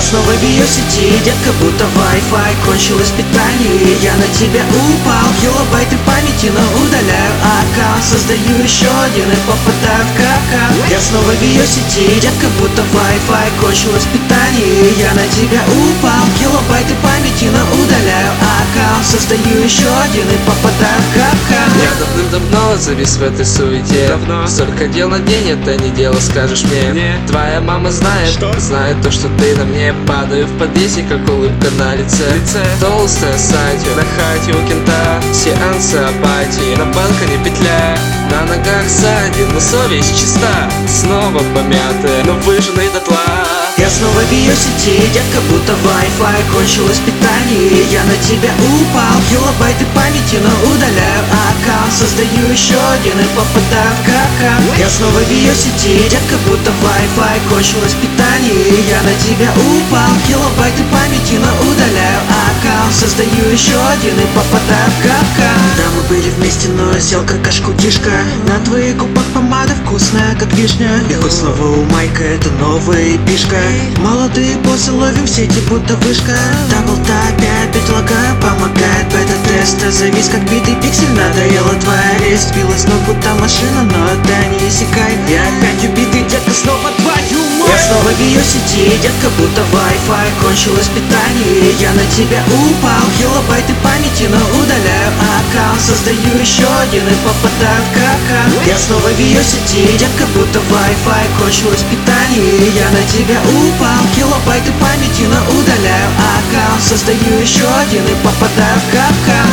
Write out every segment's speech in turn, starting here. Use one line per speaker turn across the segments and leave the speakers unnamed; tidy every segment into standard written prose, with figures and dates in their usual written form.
снова в ее сети, детка, будто Wi-Fi. Кончилось питание, я на тебя упал. Килобайты памяти, но удаляю аккаунт. Создаю еще один и попадаю в капкан. Я снова в ее сети, детка, будто Wi-Fi. Кончилось питание, я на тебя упал. Килобайты памяти, но удаляю аккаунт. Создаю еще один и попадаю в капкан.
Я давным-давно завис в этой суете. Столько дел на день, это не дело, скажешь мне. Твоя мама знает, знает то, что ты на мне. Падаю в подъезде, как улыбка на лице. Толстая сатью, на хате у кента. Сеансы апатии, на балконе петля. На ногах ссадин, но совесть чиста. Снова помятая, но выжженный дотла.
Я снова в ее сети, детка, будто Wi-Fi. Кончилось питание, я на тебя упал. Килобайты памяти, но удаляю аккаунт. Создаю еще один и попадаю в капкан. Я снова в ее сети, детка, будто Wi-Fi. Кончилось питание, я на тебя упал. Килобайты памяти, но удаляю аккаунт. Создаю еще один и попадаю в капкан. Да, мы были вместе, но сел как кошку-тишка. На твоих губах помада вкусная, как вишня. И хоть слово у Майка, это новая эпишка. Молодые боссы ловим в сети, будто вышка. Дабл-тап, опять лагаю, помогает бета-тест. Завис как битый пиксель, надоела твоя резь. Сбилась ног, будто машина, но это не иссякай. Я опять убитый, детка, снова твою мать. Я снова в ее сети, детка, будто Wi-Fi. Кончилось питание, я на тебя упал. Килобайты памяти, но удаляю аккаунт. Создаю еще один и попадаю в капкан. Я снова в ее сети, детка, будто Wi-Fi. Кончилось питание, я на тебя упал. Килобайты памяти, но удаляю аккаунт. Создаю еще один и попадаю в капкан.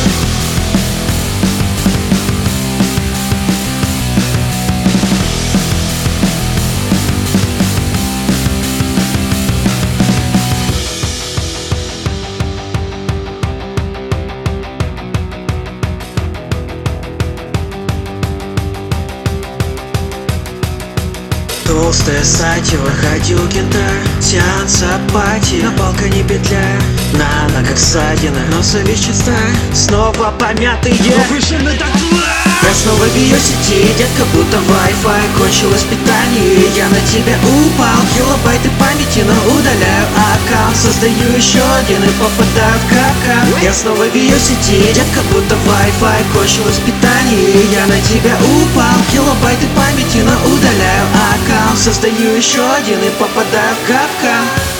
Толстая сатева, ходи у кента. Сеанс апатии, на балконе петля. На ногах ссадина, но совесть чиста. Снова помятые, выжжены дотла. Я снова в ее сети, детка, будто Wi-Fi. Кончилось питание, я на тебя упал. Килобайты памяти, но удаляю аккаунт. Создаю еще один и попадаю в капкан. Я снова в ее сети, детка, будто Wi-Fi. Кончилось питание, я на тебя упал. Килобайты памяти, но удаляю аккаунт. Создаю еще один и попадаю в капкан.